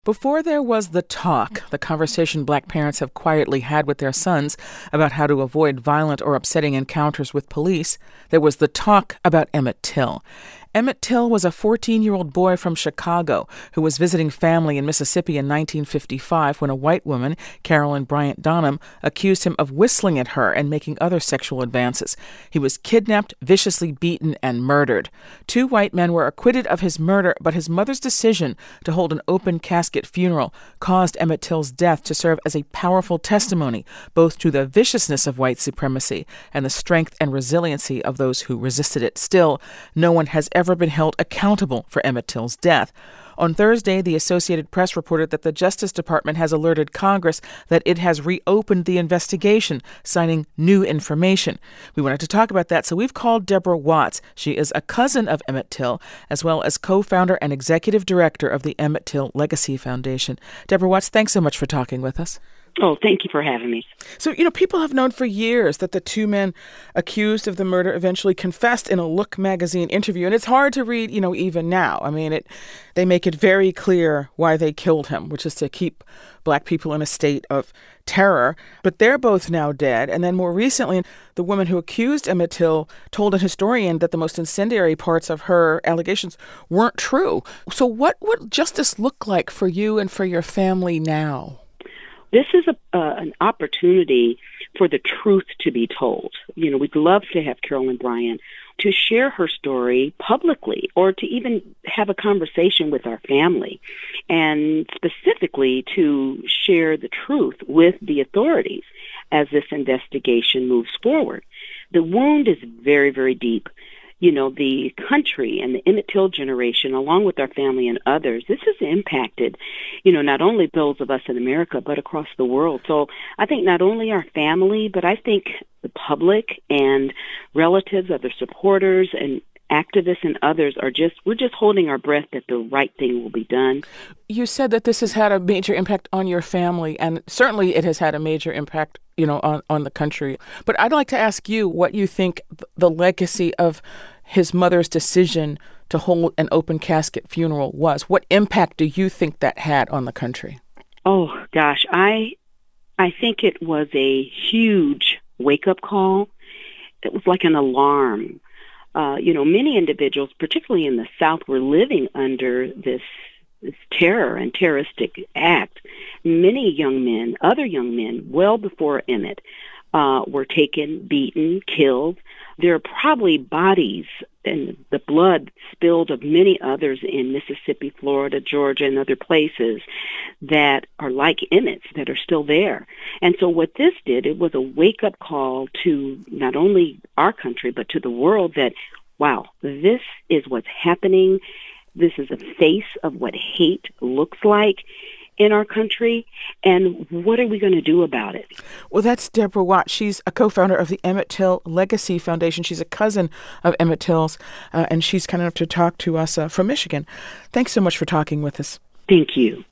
Before there was the talk, the conversation Black parents have quietly had with their sons about how to avoid violent or upsetting encounters with police, there was the talk about Emmett Till. Emmett Till was a 14-year-old boy from Chicago who was visiting family in Mississippi in 1955 when a white woman, Carolyn Bryant Donham, accused him of whistling at her and making other sexual advances. He was kidnapped, viciously beaten, and murdered. 2 white men were acquitted of his murder, but his mother's decision to hold an open casket funeral caused Emmett Till's death to serve as a powerful testimony both to the viciousness of white supremacy and the strength and resiliency of those who resisted it. Still, no one has ever been held accountable for Emmett Till's death. On Thursday, the Associated Press reported that the Justice Department has alerted Congress that it has reopened the investigation, citing new information. We wanted to talk about that, so we've called Deborah Watts. She is a cousin of Emmett Till, as well as co-founder and executive director of the Emmett Till Legacy Foundation. Deborah Watts, thanks so much for talking with us. Oh, thank you for having me. So, people have known for years that the 2 men accused of the murder eventually confessed in a Look magazine interview. And it's hard to read, even now. I mean, they make it very clear why they killed him, which is to keep Black people in a state of terror. But they're both now dead. And then more recently, the woman who accused Emmett Till told a historian that the most incendiary parts of her allegations weren't true. So what would justice look like for you and for your family now? This is an opportunity for the truth to be told. We'd love to have Carolyn Bryant to share her story publicly or to even have a conversation with our family and specifically to share the truth with the authorities as this investigation moves forward. The wound is very, very deep. The country and the Emmett Till generation, along with our family and others, this has impacted, not only those of us in America, but across the world. So I think not only our family, but I think the public and relatives, other supporters and activists and others we're just holding our breath that the right thing will be done. You said that this has had a major impact on your family, and certainly it has had a major impact, on the country. But I'd like to ask you what you think the legacy of his mother's decision to hold an open casket funeral was. What impact do you think that had on the country? Oh, gosh, I think it was a huge wake-up call. It was like an alarm. Many individuals, particularly in the South, were living under this terror and terroristic act. Many young men, other young men, well before Emmett, were taken, beaten, killed. There are probably bodies and the blood spilled of many others in Mississippi, Florida, Georgia, and other places that are like Emmett's that are still there. And so what this did, it was a wake-up call to not only our country, but to the world that, wow, this is what's happening. This is a face of what hate looks like in our country, and what are we going to do about it? Well, that's Deborah Watts. She's a co-founder of the Emmett Till Legacy Foundation. She's a cousin of Emmett Till's, and she's kind enough to talk to us from Michigan. Thanks so much for talking with us. Thank you.